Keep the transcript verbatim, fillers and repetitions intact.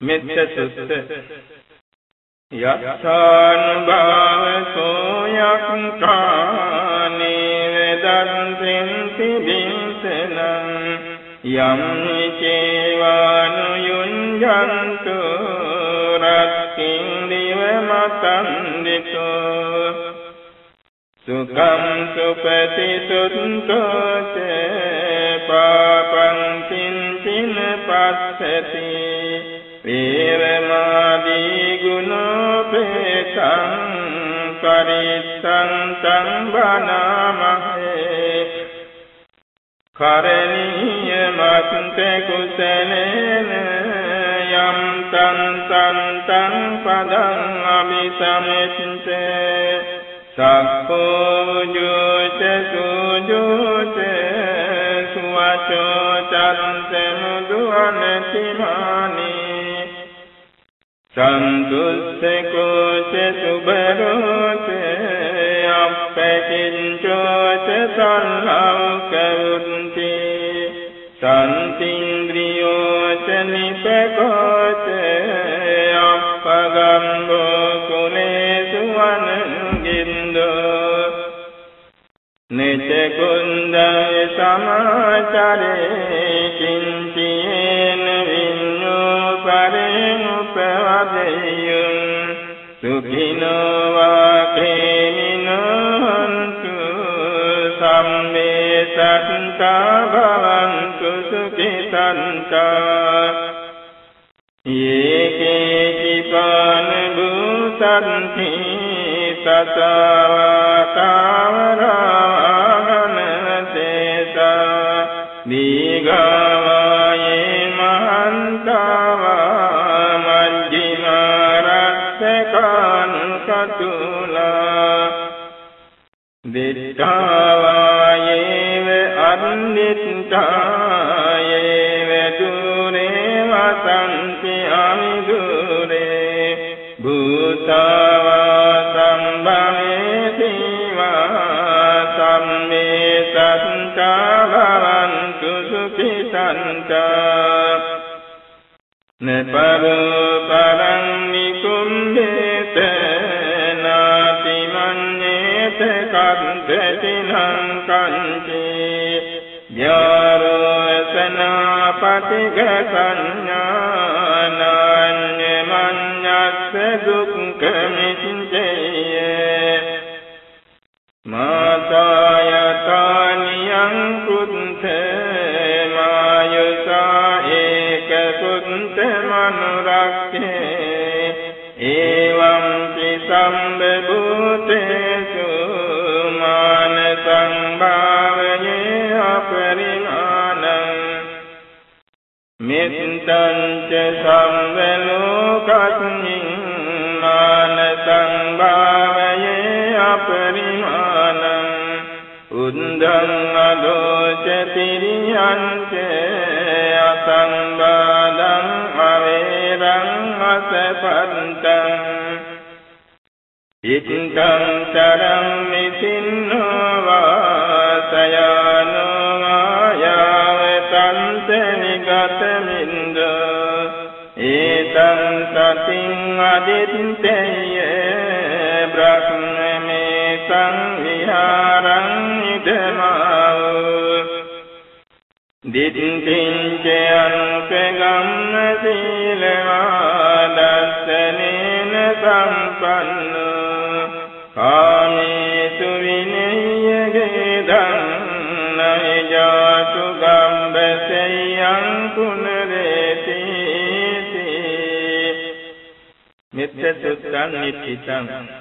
මෙත්ත සුත්ත යස්සානුභාවසෝ යක්ඛානේ වේදන්තෙන්ති බින්සනං යම් චේවානුයුඤ්ජන්තු රක්ඛින් දිව මතන්දිතෝ සුඛං සුපති සුත්තෝ චේ පාපං කිංචින පස්සති වේරමාදී ගුණෝපේතං පරිත්තං තං වනාමහේ කරණීය මත්තේ කුසලේන යම් තං තං තං පදං අபிසමෙත්තේ සක්ඛෝ ජෝච සුජෝච සුවචෝ චන්ත මුදුවනතිමානි සන්තුස්සකෝච සුබරෝච අප්පකින්චෝච සල්ලෞකවුන්ති සන්තින්ද්‍රියෝච නිපකෝච අප්පගම්බෝ කුලේසු වනගින්දෝ නිචකුන්දය සමාචරේ කිංචියේන විඤ්ඤෝ පරෙන් උපවදෙය්‍යං සුඛිනෝ වාඛේමිනෝන්තු සම්මේ සත්තා භවන්තු සුඛිතන්තා යේකේ චිපාන භූතන්ති සසවතාවරාගනතේසා දීඝාවායේ මහන්තාවා මජ්ජිමාරස්සකාන් කතුලා දිට්ඨාවායේව අන්නිත්තායේව දුරේ වසන්ති අමිදුරේ භූතාවා සම්භවේතිවා සම්මේ සත්තා භවන්තු සුඛිතන්තා නපරෝ පරං නිකුම්බේත නාති මඤ්ඤේත කන්දතිනං කංචේ යාරෝසනාපතිග සංඥානඤ්ඤ මඤ්ඤස්ස දුක්ඛමිච්ඡේ මාතායතානියං කුත්තේ මායසා ඒක කුත්ත මනුරක්ඛේ එවං පිසම්බභූතේසු මාන සංභාවයේ අපරිමාණං මෙත්තං ච සම්වලෝකස්මින් මාන සංභාවයේ අපරිමාණං උන්දං අදෝච තිරියං ච අසංබාධං අවේරං අසපන්තං ඉත්තං චරං මිසින්නෝ වාසයානෝ මායාවතන්ත නිගතමින්දෝ ඒතං සතින් අදිත්තේය බ්‍රහ්මමේ සංවිහාරං ඉදමාවෝ දිට්ඨිං ච අනුපගම්ම සීලවා දස්සනේන සම්පන්නෝ කාමේසු විනය්‍යගේ ධන්නය ජාතු ගම්බසෙයං පුනරේති මෙත්ත සුත්තං නිච්චිතං